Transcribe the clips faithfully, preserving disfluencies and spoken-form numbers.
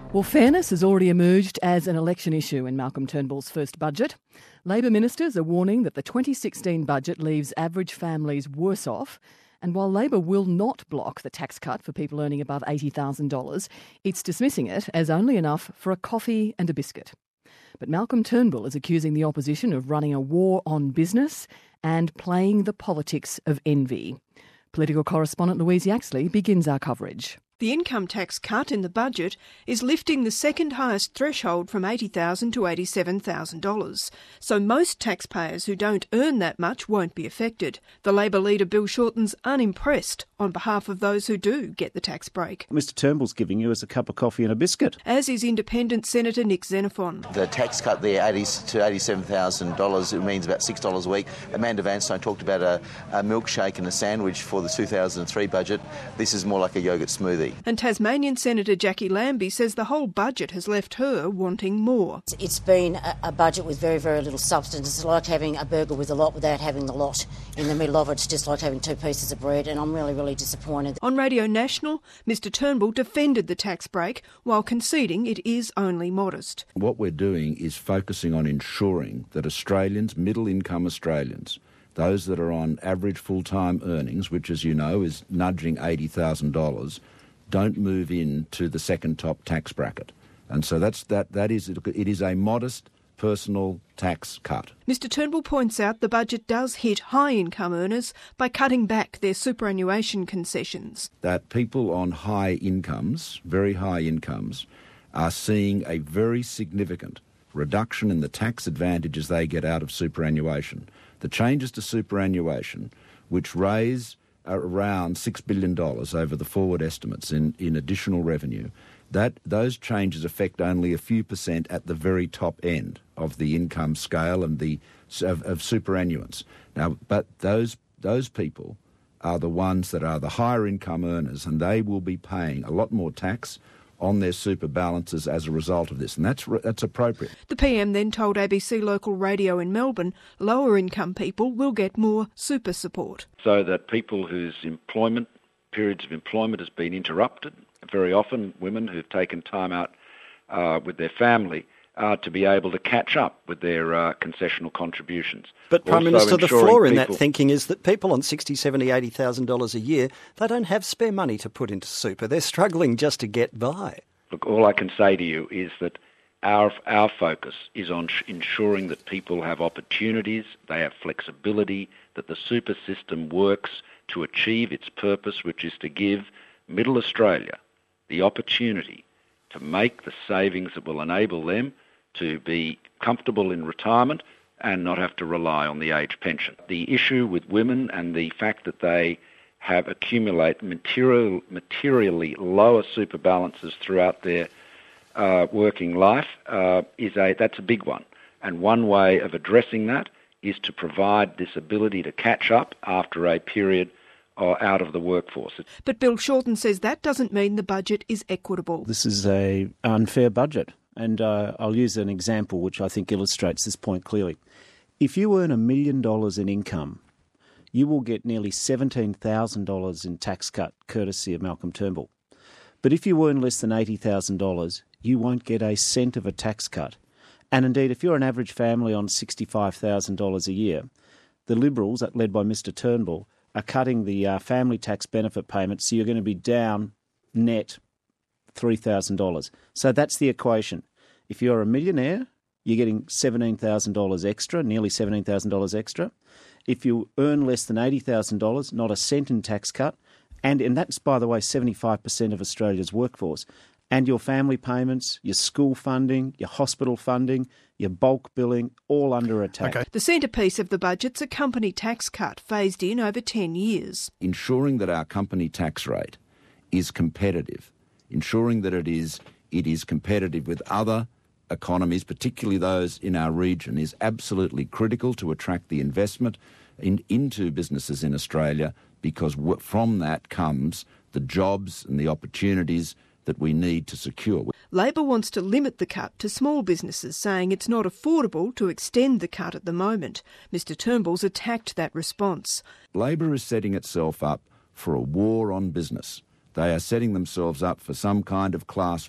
Well, fairness has already emerged as an election issue in Malcolm Turnbull's first budget. Labor ministers are warning that the twenty sixteen budget leaves average families worse off. And while Labor will not block the tax cut for people earning above eighty thousand dollars, it's dismissing it as only enough for a coffee and a biscuit. But Malcolm Turnbull is accusing the opposition of running a war on business and playing the politics of envy. Political correspondent Louise Yaxley begins our coverage. The income tax cut in the budget is lifting the second highest threshold from eighty thousand dollars to eighty-seven thousand dollars. So most taxpayers who don't earn that much won't be affected. The Labor leader Bill Shorten's unimpressed on behalf of those who do get the tax break. Mister Turnbull's giving you is a cup of coffee and a biscuit. As is Independent Senator Nick Xenophon. The tax cut there eighty to eighty-seven thousand dollars, it means about six dollars a week. Amanda Vanstone talked about a, a milkshake and a sandwich for the two thousand three budget. This is more like a yoghurt smoothie. And Tasmanian Senator Jackie Lambie says the whole budget has left her wanting more. It's been a, a budget with very, very little substance. It's like having a burger with a lot without having the lot in the middle of it. It's just like having two pieces of bread, and I'm really, really disappointed. On Radio National, Mister Turnbull defended the tax break while conceding it is only modest. What we're doing is focusing on ensuring that Australians, middle-income Australians, those that are on average full-time earnings, which, as you know, is nudging eighty thousand dollars, don't move into the second top tax bracket. And so that's that. That is, it is a modest personal tax cut. Mister Turnbull points out the budget does hit high-income earners by cutting back their superannuation concessions. That people on high incomes, very high incomes, are seeing a very significant reduction in the tax advantages they get out of superannuation. The changes to superannuation, which raise around six billion dollars over the forward estimates in, in additional revenue, that those changes affect only a few percent at the very top end of the income scale and the of, of superannuants. Now, but those those people are the ones that are the higher income earners, and they will be paying a lot more tax on their super balances as a result of this, and that's that's appropriate. The P M then told A B C Local Radio in Melbourne lower income people will get more super support. So that people whose employment, periods of employment has been interrupted, very often women who've taken time out uh, with their family, uh, to be able to catch up with their uh, concessional contributions. But Prime Also Minister, the flaw in people... that thinking is that people on sixty thousand dollars, seventy thousand dollars, eighty thousand dollars a year, they don't have spare money to put into super. They're struggling just to get by. Look, all I can say to you is that our our focus is on sh- ensuring that people have opportunities, they have flexibility, that the super system works to achieve its purpose, which is to give Middle Australia the opportunity to make the savings that will enable them to be comfortable in retirement and not have to rely on the age pension. The issue with women and the fact that they have accumulate material, materially lower super balances throughout their uh, working life uh, is a that's a big one. And one way of addressing that is to provide this ability to catch up after a period or out of the workforce. But Bill Shorten says that doesn't mean the budget is equitable. This is a unfair budget, and uh, I'll use an example which I think illustrates this point clearly. If you earn a million dollars in income, you will get nearly seventeen thousand dollars in tax cut, courtesy of Malcolm Turnbull. But if you earn less than eighty thousand dollars, you won't get a cent of a tax cut. And indeed, if you're an average family on sixty-five thousand dollars a year, the Liberals, led by Mister Turnbull, are cutting the uh, family tax benefit payment, so you're going to be down net three thousand dollars. So that's the equation. If you're a millionaire, you're getting seventeen thousand dollars extra, nearly seventeen thousand dollars extra. If you earn less than eighty thousand dollars, not a cent in tax cut. And, and that's, by the way, seventy-five percent of Australia's workforce. And your family payments, your school funding, your hospital funding, your bulk billing, all under attack. Okay. The centrepiece of the budget's a company tax cut phased in over ten years. Ensuring that our company tax rate is competitive, ensuring that it is it is competitive with other economies, particularly those in our region, is absolutely critical to attract the investment in, into businesses in Australia, because w- from that comes the jobs and the opportunities that we need to secure. Labor wants to limit the cut to small businesses, saying it's not affordable to extend the cut at the moment. Mister Turnbull's attacked that response. Labor is setting itself up for a war on business. They are setting themselves up for some kind of class war.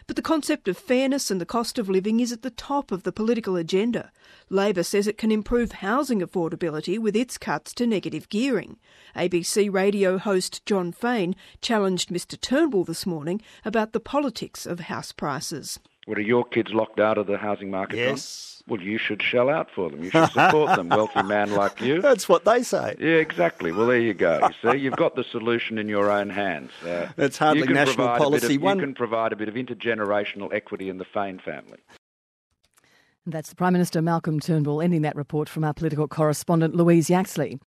But the concept of fairness and the cost of living is at the top of the political agenda. Labor says it can improve housing affordability with its cuts to negative gearing. A B C radio host John Fain challenged Mister Turnbull this morning about the politics of house prices. What, are your kids locked out of the housing market? Yes. John? Well, you should shell out for them. You should support them, wealthy man like you. That's what they say. Yeah, exactly. Well, there you go. You see, you've got the solution in your own hands. Uh, That's hardly national policy. Of, One... You can provide a bit of intergenerational equity in the Fain family. And that's the Prime Minister Malcolm Turnbull ending that report from our political correspondent Louise Yaxley.